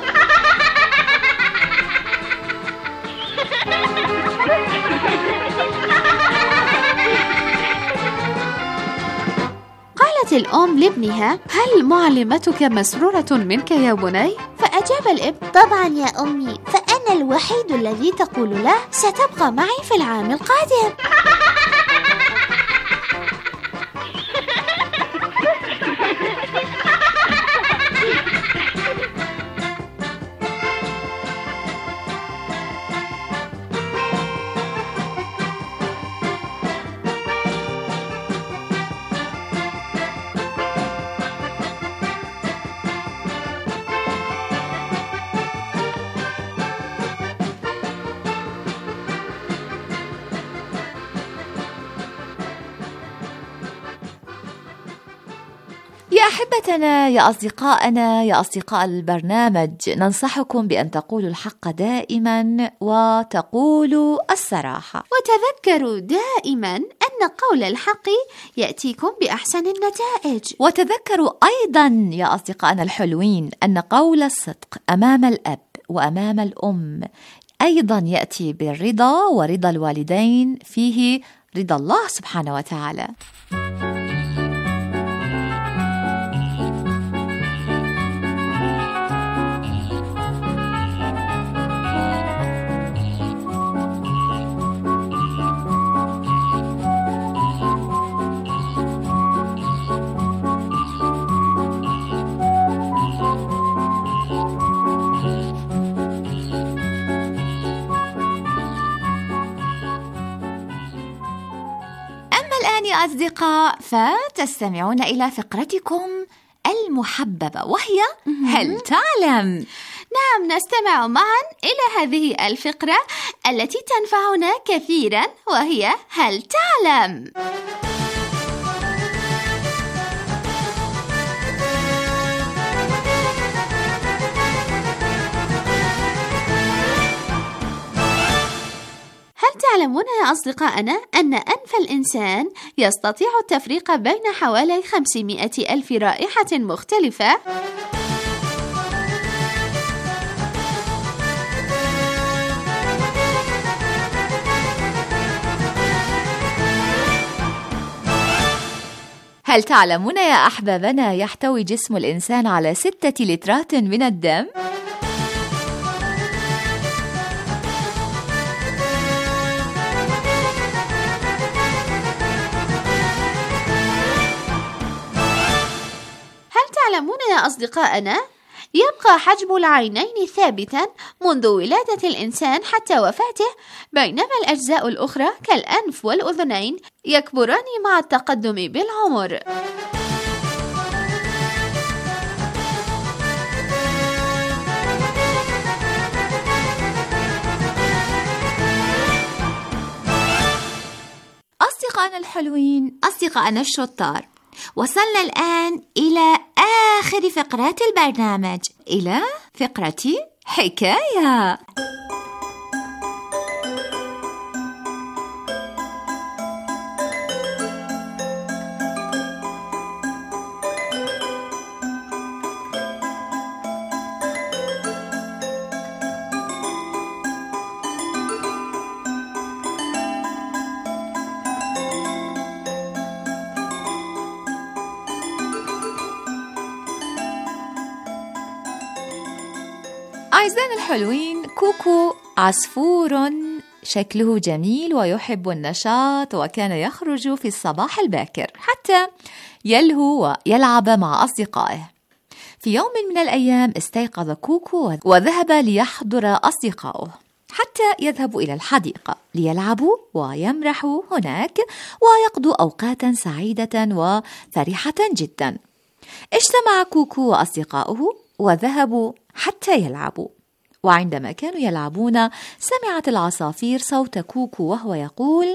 قالت الأم لابنها: هل معلمتك مسرورة منك يا بني؟ فأجاب الابن: طبعا يا أمي، فأنا الوحيد الذي تقول له ستبقى معي في العام القادم. أحبتنا يا أصدقائنا يا أصدقاء البرنامج، ننصحكم بأن تقولوا الحق دائما وتقولوا الصراحة، وتذكروا دائما أن قول الحق يأتيكم بأحسن النتائج. وتذكروا أيضا يا أصدقائنا الحلوين أن قول الصدق أمام الأب وأمام الأم أيضا يأتي بالرضا، ورضا الوالدين فيه رضا الله سبحانه وتعالى. يا أصدقاء، فتستمعون إلى فقرتكم المحببة وهي هل تعلم؟ نعم، نستمع معا إلى هذه الفقرة التي تنفعنا كثيرا وهي هل تعلم؟ هل تعلمون يا أصدقائنا أن أنف الإنسان يستطيع التفريق بين حوالي 500,000 رائحة مختلفة؟ هل تعلمون يا أحبابنا يحتوي جسم الإنسان على 6 لترات من الدم؟ تعلمون يا أصدقائنا يبقى حجم العينين ثابتا منذ ولادة الإنسان حتى وفاته، بينما الأجزاء الأخرى كالأنف والأذنين يكبران مع التقدم بالعمر. أصدقائنا الحلوين، أصدقائنا الشطار، وصلنا الآن إلى آخر فقرات البرنامج، إلى فقرة حكاية. أعزائنا الحلوين، كوكو عصفور شكله جميل ويحب النشاط، وكان يخرج في الصباح الباكر حتى يلهو ويلعب مع أصدقائه. في يوم من الأيام استيقظ كوكو وذهب ليحضر أصدقائه حتى يذهبوا إلى الحديقة ليلعبوا ويمرحوا هناك ويقضوا أوقاتا سعيدة وفرحة جدا. اجتمع كوكو وأصدقائه وذهبوا حتى يلعبوا، وعندما كانوا يلعبون سمعت العصافير صوت كوكو وهو يقول: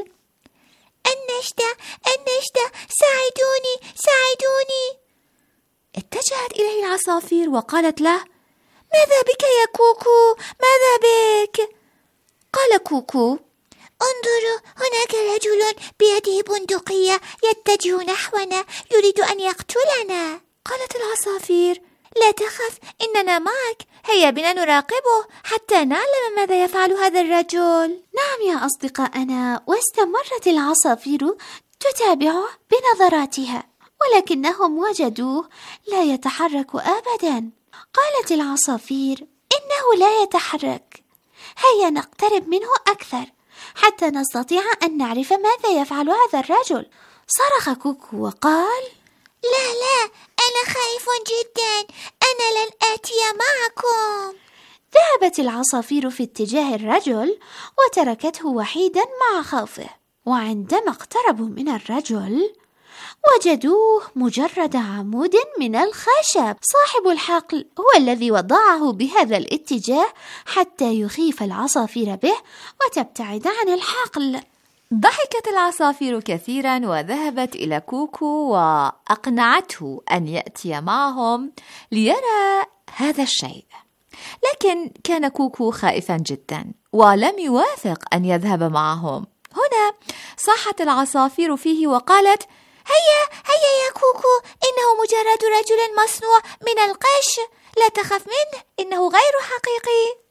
النشدة ساعدوني. اتجهت إليه العصافير وقالت له: ماذا بك يا كوكو؟ ماذا بك؟ قال كوكو: انظروا، هناك رجل بيده بندقية يتجه نحونا يريد أن يقتلنا. قالت العصافير: لا تخف، إننا معك، هيا بنا نراقبه حتى نعلم ماذا يفعل هذا الرجل. نعم يا أصدقائنا، واستمرت العصافير تتابعه بنظراتها، ولكنهم وجدوه لا يتحرك أبدا. قالت العصافير: إنه لا يتحرك، هيا نقترب منه أكثر حتى نستطيع أن نعرف ماذا يفعل هذا الرجل. صرخ كوكو وقال: لا، أنا خائف جدا، أنا لن آتي معكم. ذهبت العصافير في اتجاه الرجل وتركته وحيدا مع خوفه، وعندما اقتربوا من الرجل وجدوه مجرد عمود من الخشب. صاحب الحقل هو الذي وضعه بهذا الاتجاه حتى يخيف العصافير به وتبتعد عن الحقل. ضحكت العصافير كثيرا وذهبت إلى كوكو وأقنعته أن يأتي معهم ليرى هذا الشيء، لكن كان كوكو خائفا جدا ولم يوافق أن يذهب معهم. هنا صاحت العصافير فيه وقالت: هيا يا كوكو، إنه مجرد رجل مصنوع من القش، لا تخف منه، إنه غير حقيقي.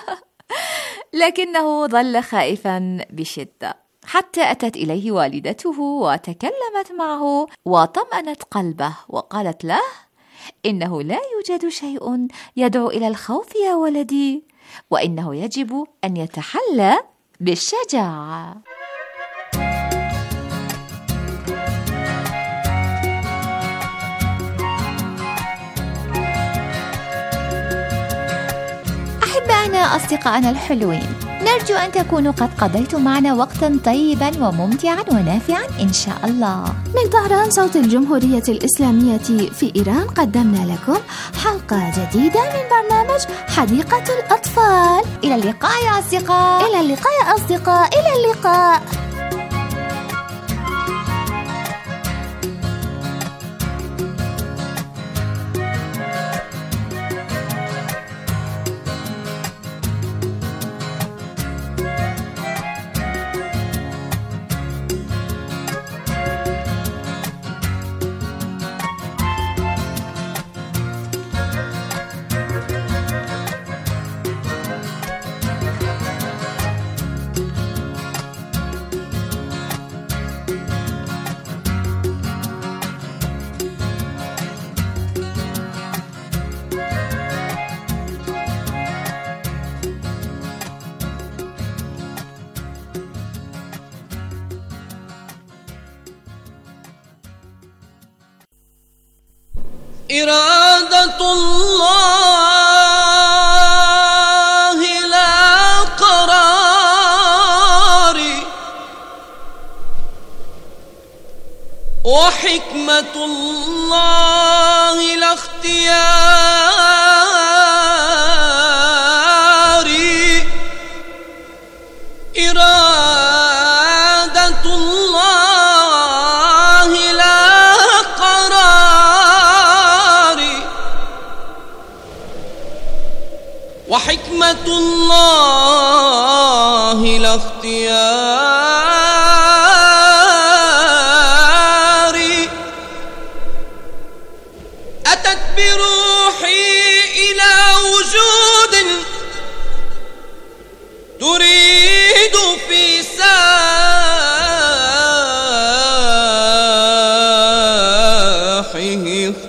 لكنه ظل خائفا بشدة حتى أتت إليه والدته وتكلمت معه وطمأنت قلبه وقالت له: إنه لا يوجد شيء يدعو إلى الخوف يا ولدي، وإنه يجب أن يتحلى بالشجاعة. أحبائنا أصدقائنا الحلوين، نرجو أن تكونوا قد قضيتم معنا وقتا طيبا وممتعا ونافعا إن شاء الله. من طهران صوت الجمهورية الإسلامية في إيران قدمنا لكم حلقة جديدة من برنامج حديقة الأطفال. إلى اللقاء يا أصدقاء. إلى اللقاء يا أصدقاء. إلى اللقاء. إرادة الله لا قرار، وحكمة الله لا اختيار. إرادة الله لا قرار، وحكمة الله لا اختيار. أتت بروحي إلى وجود تريد في ساحه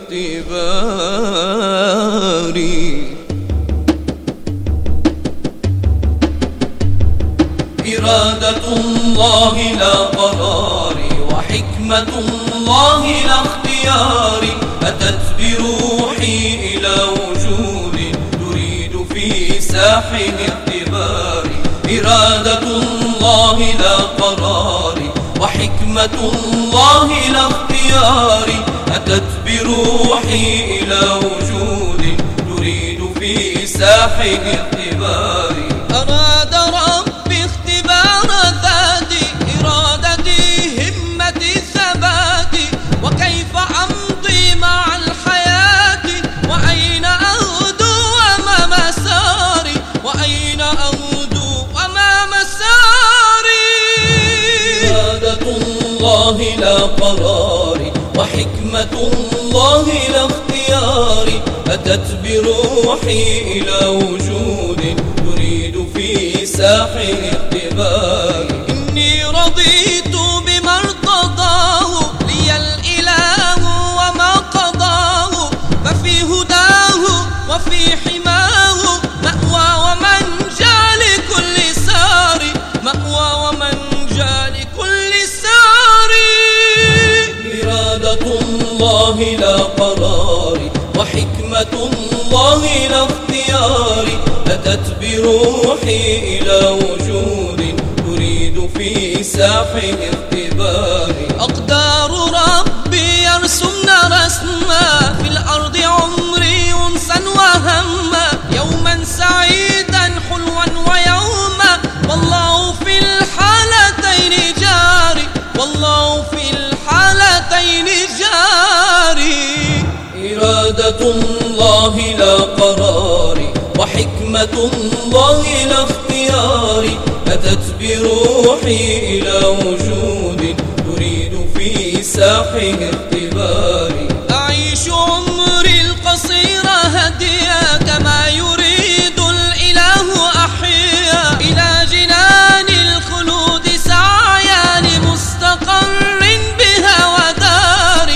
اختباري. إرادة الله لا قراري، وحكمة الله لا اختياري. أتت بروحي إلى وجود تريد في ساحه اختباري. إرادة الله لا قراري، وحكمة الله لا اختياري. أتت بروحي إلى وجود تريد في ساحه اختباري. أراد ربي اختبار ذاتي، إرادتي همتي ثباتي، وكيف أمضي مع الحياة، وأين أغدو أمام ساري، وأين أغدو أمام ساري. إرادة الله لا قراري، وحكمة الله لا اختياري. أتت بروحي إلى وجود تريد في ساحه اختباري. إني رضيت بما ارتضاه لي الإله وما قضاه، ففي هداه وفي حماه مأوى ومنجى لكل ساري، مأوى ومنجى لكل ساري. إرادة الله لا قراري، وحكمة الله لا اختياري. أتت بروحي إلى وجود تريد في ساحه اختباري. أقدار ربي يرسمنا رسما في الأرض، عمري أنسا وهما، يوما سعيدا حلوا ويوما، والله في الحالتين وحكمة الله لا اختياري أتت بروحي إلى وجود تريد في ساحه اختباري أعيش عمري القصير هديا كما يريد الإله أحيا إلى جنان الخلود سعيا لمستقر بها وداري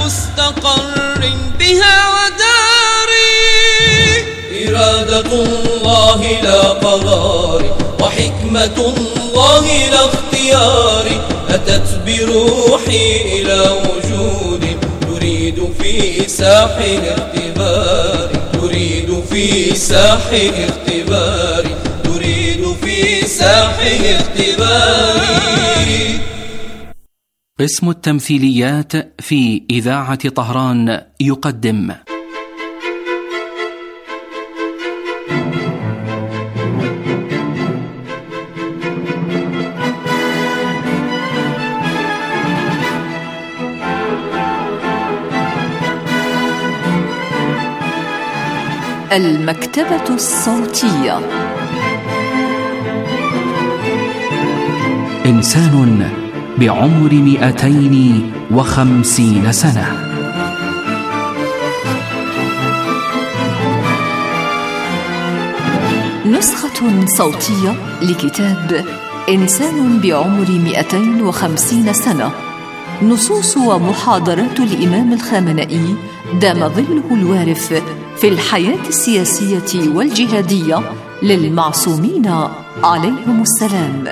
إرادة الله لا قراري وحكمة الله لا اختياري أتت بروحي إلى وجود تريد في ساحه اختباري تريد في ساحه اختباري تريد في ساحه اختباري. قسم التمثيليات في إذاعة طهران يقدم المكتبة الصوتية. إنسان بعمر 250 سنة. نسخة صوتية لكتاب إنسان بعمر 250 سنة، نصوص ومحاضرات الإمام الخامنئي دام ظله الوارف في الحياة السياسية والجهادية للمعصومين عليهم السلام.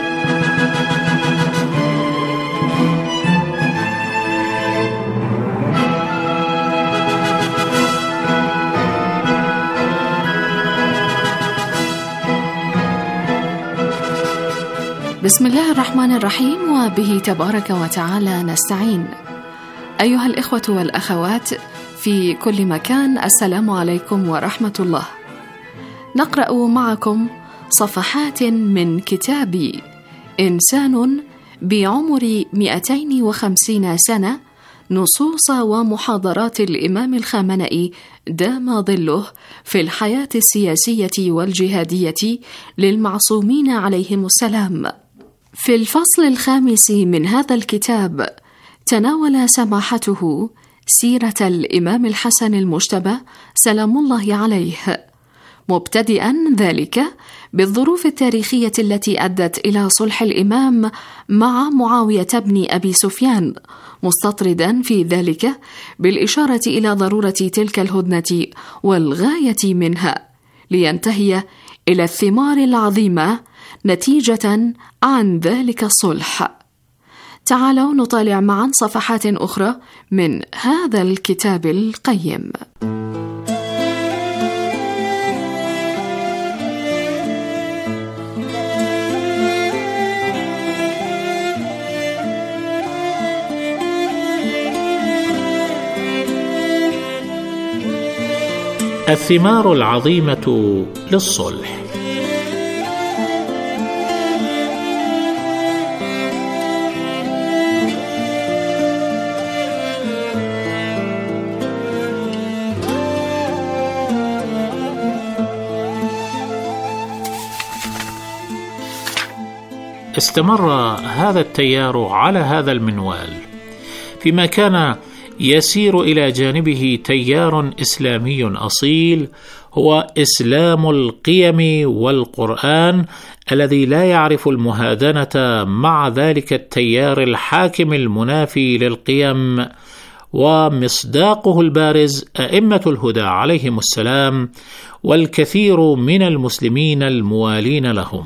بسم الله الرحمن الرحيم، وبه تبارك وتعالى نستعين. أيها الإخوة والأخوات في كل مكان، السلام عليكم ورحمة الله. نقرأ معكم صفحات من كتاب إنسان بعمر 250 سنة، نصوص ومحاضرات الإمام الخامنئي دام ظله في الحياة السياسية والجهادية للمعصومين عليهم السلام. في الفصل الخامس من هذا الكتاب تناول سماحته سيرة الإمام الحسن المجتبى سلام الله عليه، مبتدئا ذلك بالظروف التاريخية التي أدت إلى صلح الإمام مع معاوية بن أبي سفيان، مستطردا في ذلك بالإشارة إلى ضرورة تلك الهدنة والغاية منها، لينتهي إلى الثمار العظيمة نتيجة عن ذلك الصلح. تعالوا نطالع معا صفحات أخرى من هذا الكتاب القيم. الثمار العظيمة للصلح. استمر هذا التيار على هذا المنوال، فيما كان يسير إلى جانبه تيار إسلامي أصيل هو إسلام القيم والقرآن، الذي لا يعرف المهادنة مع ذلك التيار الحاكم المنافي للقيم، ومصداقه البارز أئمة الهدى عليهم السلام والكثير من المسلمين الموالين لهم.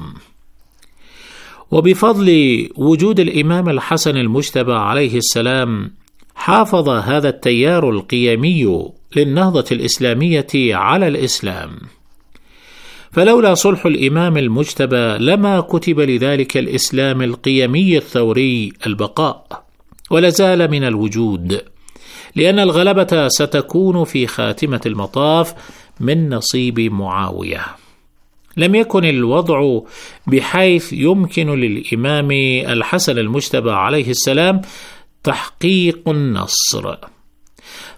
وبفضل وجود الإمام الحسن المجتبى عليه السلام حافظ هذا التيار القيمي للنهضة الإسلامية على الإسلام، فلولا صلح الإمام المجتبى لما كتب لذلك الإسلام القيمي الثوري البقاء، ولازال من الوجود، لأن الغلبة ستكون في خاتمة المطاف من نصيب معاوية. لم يكن الوضع بحيث يمكن للإمام الحسن المجتبى عليه السلام تحقيق النصر،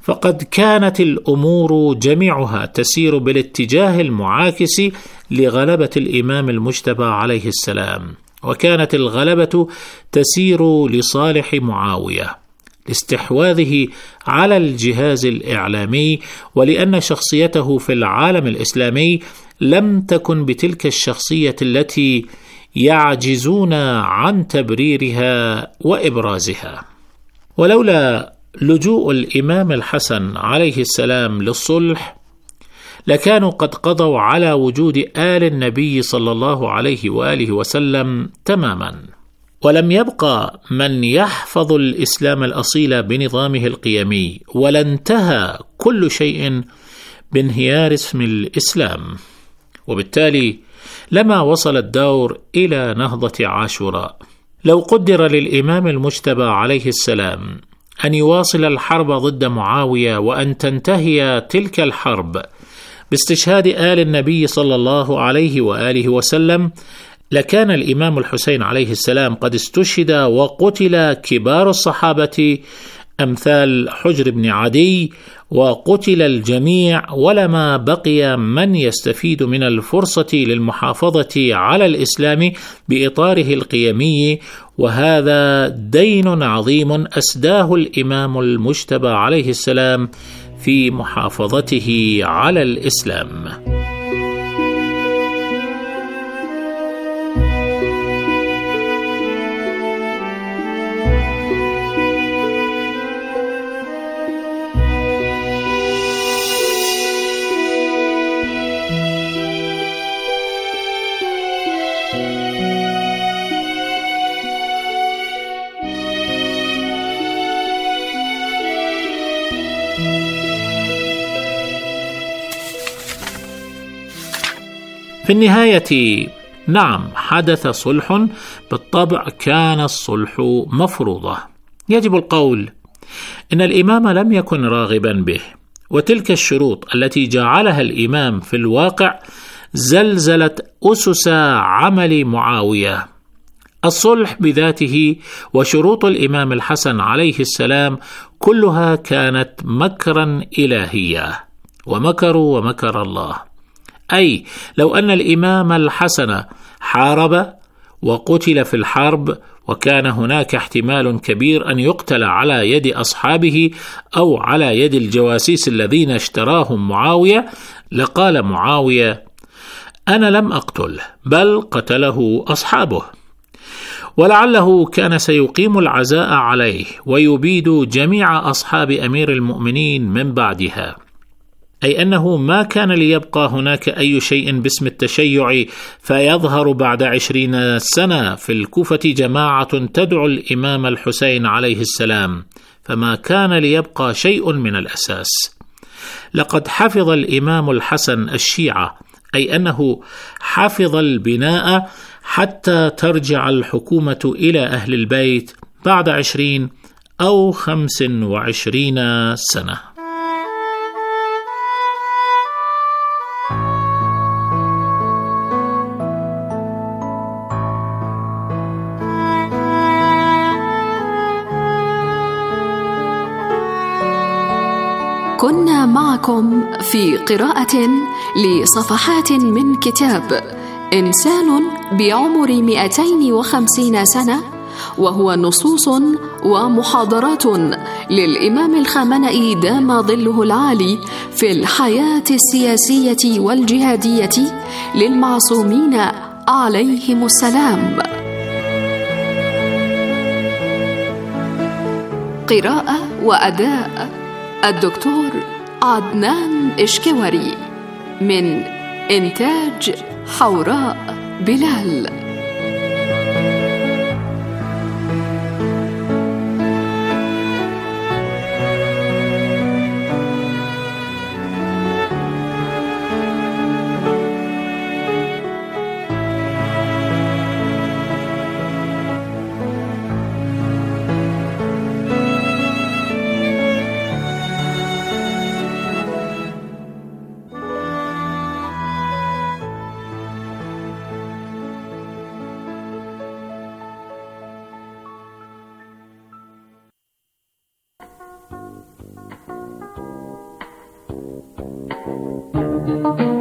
فقد كانت الأمور جميعها تسير بالاتجاه المعاكس لغلبة الإمام المجتبى عليه السلام، وكانت الغلبة تسير لصالح معاوية لاستحواذه على الجهاز الإعلامي، ولأن شخصيته في العالم الإسلامي لم تكن بتلك الشخصية التي يعجزون عن تبريرها وإبرازها. ولولا لجوء الإمام الحسن عليه السلام للصلح لكانوا قد قضوا على وجود آل النبي صلى الله عليه وآله وسلم تماما، ولم يبقى من يحفظ الإسلام الأصيل بنظامه القيمي، ولا انتهى كل شيء بانهيار اسم الإسلام، وبالتالي لما وصل الدور إلى نهضة عاشوراء. لو قدر للإمام المجتبى عليه السلام أن يواصل الحرب ضد معاوية وأن تنتهي تلك الحرب باستشهاد آل النبي صلى الله عليه وآله وسلم، لكان الإمام الحسين عليه السلام قد استشهد وقتل كبار الصحابة أمثال حجر بن عدي، وقتل الجميع، ولما بقي من يستفيد من الفرصة للمحافظة على الإسلام بإطاره القيمي، وهذا دين عظيم أسداه الإمام المجتبى عليه السلام في محافظته على الإسلام. في النهاية نعم حدث صلح، بالطبع كان الصلح مفروضة. يجب القول إن الإمام لم يكن راغبا به، وتلك الشروط التي جعلها الإمام في الواقع زلزلت أسس عمل معاوية. الصلح بذاته وشروط الإمام الحسن عليه السلام كلها كانت مكرا إلهيا، ومكروا ومكر الله. أي لو أن الإمام الحسن حارب وقتل في الحرب، وكان هناك احتمال كبير أن يقتل على يد أصحابه أو على يد الجواسيس الذين اشتراهم معاوية، لقال معاوية: أنا لم أقتل، بل قتله أصحابه. ولعله كان سيقيم العزاء عليه ويبيد جميع أصحاب أمير المؤمنين من بعدها، أي أنه ما كان ليبقى هناك أي شيء باسم التشيع فيظهر بعد 20 سنة في الكوفة جماعة تدعو الإمام الحسين عليه السلام، فما كان ليبقى شيء من الأساس. لقد حفظ الإمام الحسن الشيعة، أي أنه حفظ البناء حتى ترجع الحكومة إلى أهل البيت بعد 20 أو 25 سنة. كنا معكم في قراءة لصفحات من كتاب إنسان بعمر 250 سنة، وهو نصوص ومحاضرات للإمام الخامنئي دام ظله العالي في الحياة السياسية والجهادية للمعصومين عليهم السلام. قراءة وأداء الدكتور عدنان إشكوري، من إنتاج حوراء بلال. الأمة.